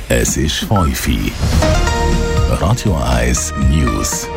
Es ist 5 Uhr. Radio 1 News.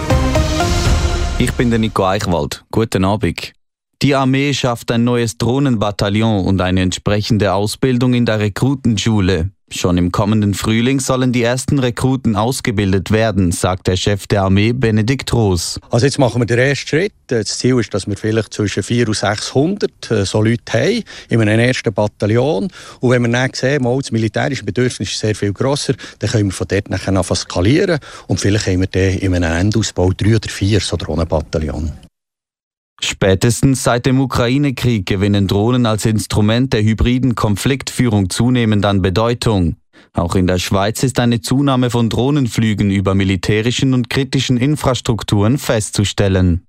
Ich bin der Nico Eichwald. Guten Abend. Die Armee schafft ein neues Drohnenbataillon und eine entsprechende Ausbildung in der Rekrutenschule. Schon im kommenden Frühling sollen die ersten Rekruten ausgebildet werden, sagt der Chef der Armee, Benedikt Roos. Also jetzt machen wir den ersten Schritt. Das Ziel ist, dass wir vielleicht zwischen 400 und 600 so Leute haben in einem ersten Bataillon. Und wenn wir dann sehen, das militärische Bedürfnis ist sehr viel grosser, dann können wir von dort nachher anfangen skalieren. Und vielleicht haben wir dann in einem Endausbau 3 oder 4 so Drohnenbataillon. Spätestens seit dem Ukraine-Krieg gewinnen Drohnen als Instrument der hybriden Konfliktführung zunehmend an Bedeutung. Auch in der Schweiz ist eine Zunahme von Drohnenflügen über militärischen und kritischen Infrastrukturen festzustellen.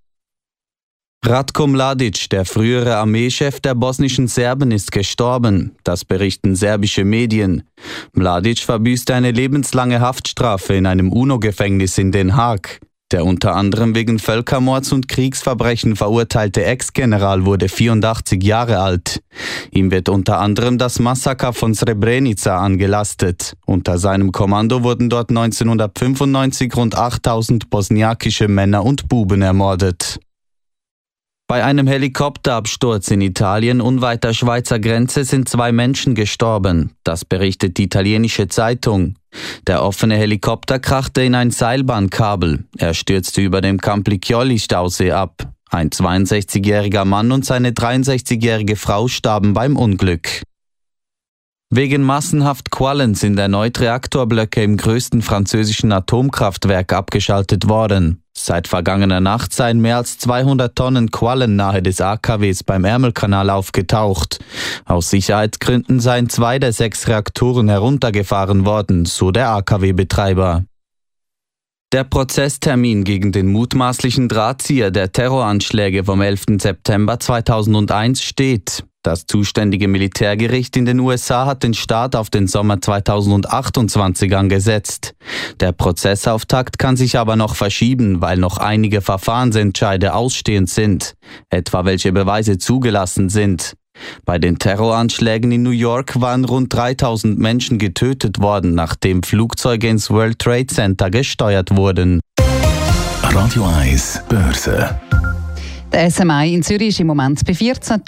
Ratko Mladic, der frühere Armeechef der bosnischen Serben, ist gestorben. Das berichten serbische Medien. Mladic verbüßte eine lebenslange Haftstrafe in einem UNO-Gefängnis in Den Haag. Der unter anderem wegen Völkermords und Kriegsverbrechen verurteilte Ex-General wurde 84 Jahre alt. Ihm wird unter anderem das Massaker von Srebrenica angelastet. Unter seinem Kommando wurden dort 1995 rund 8000 bosniakische Männer und Buben ermordet. Bei einem Helikopterabsturz in Italien unweit der Schweizer Grenze sind 2 Menschen gestorben. Das berichtet die italienische Zeitung. Der offene Helikopter krachte in ein Seilbahnkabel. Er stürzte über dem Campiglioli-Stausee ab. Ein 62-jähriger Mann und seine 63-jährige Frau starben beim Unglück. Wegen massenhaft Quallen sind erneut Reaktorblöcke im größten französischen Atomkraftwerk abgeschaltet worden. Seit vergangener Nacht seien mehr als 200 Tonnen Quallen nahe des AKWs beim Ärmelkanal aufgetaucht. Aus Sicherheitsgründen seien 2 der 6 Reaktoren heruntergefahren worden, so der AKW-Betreiber. Der Prozesstermin gegen den mutmaßlichen Drahtzieher der Terroranschläge vom 11. September 2001 steht. Das zuständige Militärgericht in den USA hat den Start auf den Sommer 2028 angesetzt. Der Prozessauftakt kann sich aber noch verschieben, weil noch einige Verfahrensentscheide ausstehend sind, etwa welche Beweise zugelassen sind. Bei den Terroranschlägen in New York waren rund 3000 Menschen getötet worden, nachdem Flugzeuge ins World Trade Center gesteuert wurden. Radio 1 Börse. Der SMI in Zürich ist im Moment bei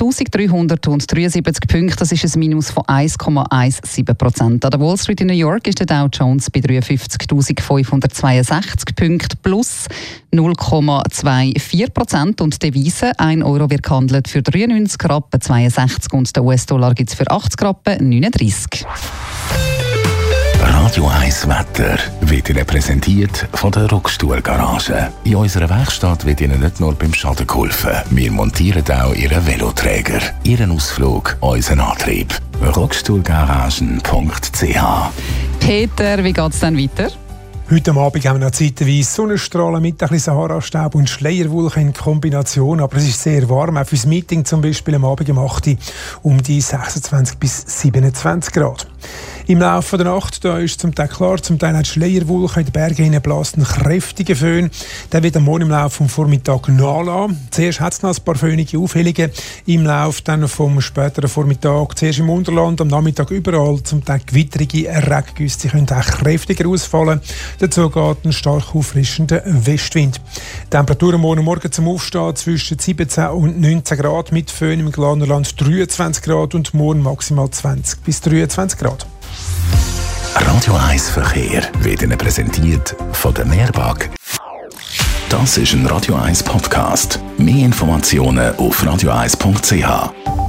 14.373 Punkten. Das ist ein Minus von 1,17%. An der Wall Street in New York ist der Dow Jones bei 53.562 Punkten plus 0,24%. Und die Devise, 1 Euro wird gehandelt für 93 Rappen 62 und der US-Dollar gibt es für 80 Rappen 39. Radio 1 Wetter wird Ihnen präsentiert von der Rockstuhl-Garage. In unserer Werkstatt wird Ihnen nicht nur beim Schaden geholfen. Wir montieren auch Ihren Veloträger, Ihren Ausflug, unseren Antrieb. Rockstuhlgaragen.ch. Peter, wie geht es dann weiter? Heute Abend haben wir noch zeitweise Sonnenstrahlen mit ein bisschen Sahara-Staub und Schleierwolken in Kombination. Aber es ist sehr warm, auch fürs Meeting zum Beispiel am Abend um 8 Uhr um die 26 bis 27 Grad. Im Laufe der Nacht da ist zum Teil klar, zum Teil hat Schleierwolken in den Bergen hinein bläst einen kräftigen Föhn. Der wird am Morgen im Laufe vom Vormittag nachlassen. Zuerst hat es noch ein paar föhnige Aufhellungen im Laufe dann vom späteren Vormittag. Zuerst im Unterland, am Nachmittag überall zum Teil gewitterige Regengüsse. Sie können auch kräftiger ausfallen. Dazu geht ein stark auffrischender Westwind. Die Temperaturen morgen zum Aufstehen zwischen 17 und 19 Grad mit Föhn im Glarnerland 23 Grad und morgen maximal 20 bis 23 Grad. Radio 1 Verkehr wird Ihnen präsentiert von der Meerbag. Das ist ein Radio 1 Podcast. Mehr Informationen auf radio1.ch.